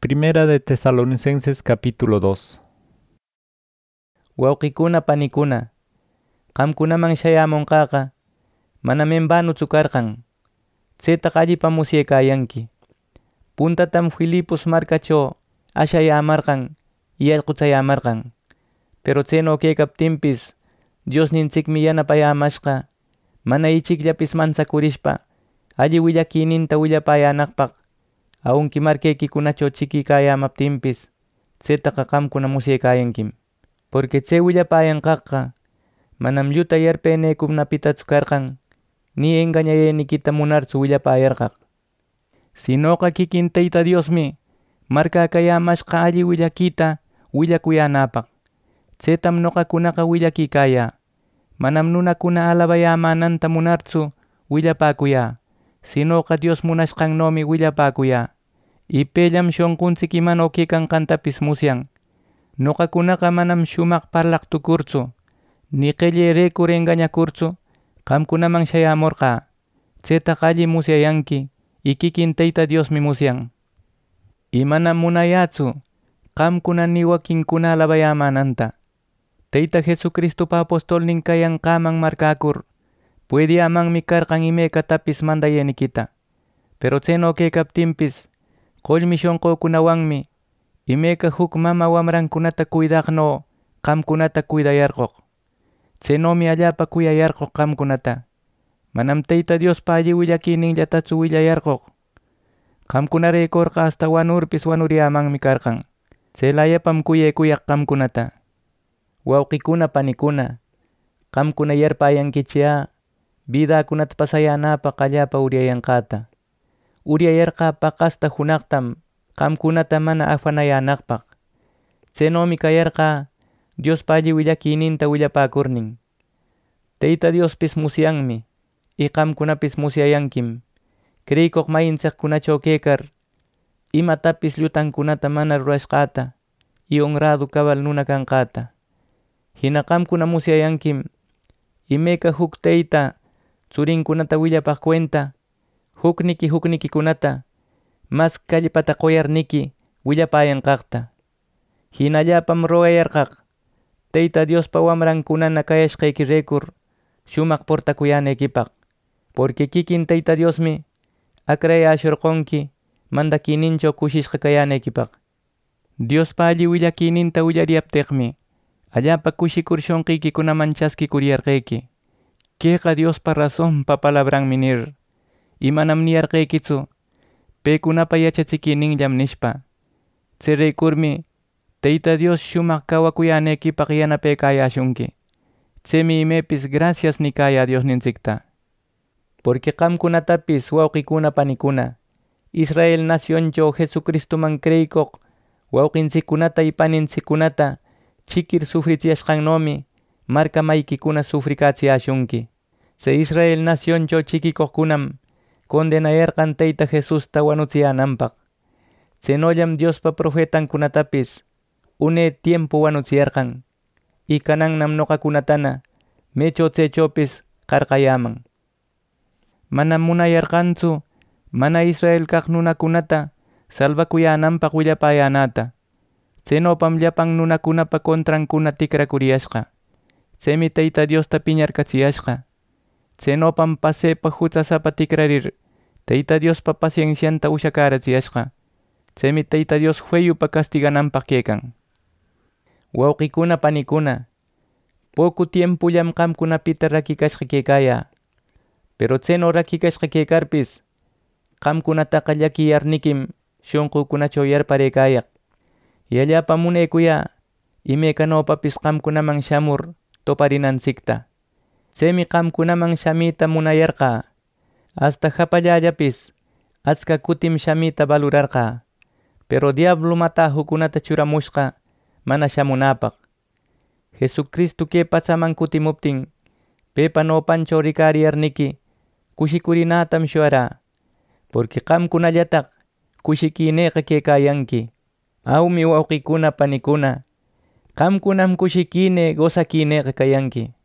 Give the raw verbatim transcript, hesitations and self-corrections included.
Primera de Tesalonicenses capítulo dos. Wawqikuna panikuna, qamkunaman shayamunqaqa manam vanuchu karqan, chaytaqa allipa musyaykayanki. Puntatam Filipos markachaw ashayamarqan y allquchayamarqan, pero chaynaw kaykaptinpis Diosninchikmi yanapayamashqa, mana ichikllapis manchakurishpa alli willakiyninta willapayanaqpaq, aunque markaykikunachaw chikiykayamaptinpis chaytaqa qamkuna musyaykayankim. Porque chay willapayanqaqqa manam lluta yarpayniykunapitachu karqan, ni engañayaynikita munarchu willapayarqaq. Sinoqa kikin Tayta Diosmi markakayamashqa alli willakiyta willakuyanapaq. Chaytam ñuqakunaqa willakiykaya, manam nunakuna alabayamänanta munarchu willapakuya, sinoqa Dios munashqannomi willapakuya. Y payllam shunqunchik imanaw kaykanqantapis musyan. Ñuqakunaqa manam shumaq parlaqtukurchu, ni qillayrekur engañakurchu qamkunaman shayamurqa. Chaytaqa alli musyayanki y kikin Tayta Diosmi musyan. Y manam munayachu qamkuna ni wakinkuna alabayamänanta. Tayta Jesucristopa apostolnin kayanqaman markakur, puediamanmi karqan imaykatapis mandayaynikita. Pero chaynaw kaykaptinpis qollmi shunqukunawanmi imayka huk mama wamrankunata cuidaqno qamkunata cuidayarquq. Chaynawmi allapa kuyayarquq qamkunata. Manam Tayta Diospa alli willakiyninllatachu willayarquq. Qamkunaraykurqa hasta wanurpis wanuriyamanmi karqan. Chaylayapam kuyay kuyaq qamkunata. Wawqikuna panikuna, qamkuna yarpayankichá vidakunata pasayanapaq allapa uryayanqata. Uryayarqa paqasta hunaqtam qamkunata mana afanayanaqpaq. Chaynawmi kayarqa Diospa alli willakiyninta willapakurnin. Tayta Diospis musyanmi, y qamkunapis musyayankim, kriykuq mayinchikkunachaw kaykar, imatapis llutankunata mana rurashqata y honrado kabal nuna kanqata. Hina qamkuna musyayankim, imayka huk tayta churinkunata willapaq cuenta, hukniki huknikikunata mas kallpata qoyarniki willapayanqaqta. Hinallapam rogayarqaq, Tayta Diospa wamrankunana kayashqaykiraykur shumaq portakuyanaykipaq. Porque kikin Tayta Diosmi akrayashurqunki mandakiyninchaw kushishqa kayanaykipaq. Diospa alli willakiyninta willariyaptiqmi allapa kushikur shunqiykikunaman chaskikuriyarqayki. Kayqa Diospa razonpa palabranmi nir, y manam niyarqaykichu paykunapa yachachikiyninllam nishpa. Chayraykurmi Tayta Dios shumaq kawakuyanaykipaq yanapaykayashunki. Chaymi imaypis gracias nikaya Diosninchikta. Porque qamkunatapis wawqikuna panikuna, Israel nacionchaw Jesucristoman kriykuq wawqinchikkunata y paninchikkunata chikir sufrichiyashqannomi marka maykikuna sufrikachiyashunki. Chay Israel nacionchaw chikikuqkunam condenayarqan Tayta Jesusta wanuchiyananpaq. Chaynollam Diospa profetankunatapis une tiempo wanuchiyarqan, y kanannam ñuqakunatana maychaw chaychawpis qarqayaman. Manam munayarqanchu mana Israel kaq nunakunata salvakuyananpaq willapayanata. Chaynawpam llapan nunakunapa contrankuna tikrakuriyashqa. Chaymi Tayta Diosta piñarkachiyashqa. Chaynawpam pasaypa huchasapa tikrarir Tayta Diospa paciencianta ushakarachiyashqa. Chaymi Tayta Dios feyupa castigananpaq kaykan. Wawqikuna panikuna, poco tiempullam qamkunapita rakikashqa kaykaya. Pero chaynaw rakikashqa kaykarpis qamkunataqa llakiyarnikim shunqukunachaw yarparaykayaq. Y allapa munaykuya imaykanawpapis qamkunaman shamur toparinanchikta. Chaymi qamkunaman shamita munayarqa, hasta hapallallapis achka kutim shamita valorarqa. Pero diablo matahukunata churamushqa mana shamunapaq. Jesucristo kay pachaman kutimuptin paypa ñawpanchaw rikariyarniki kushikurinätam shuara. Porque qamkunallataq kushikiyninqa kaykayanki. Awmi wawqikuna panikuna, qamkunam kushikiyni gozakiyninqa kayanki.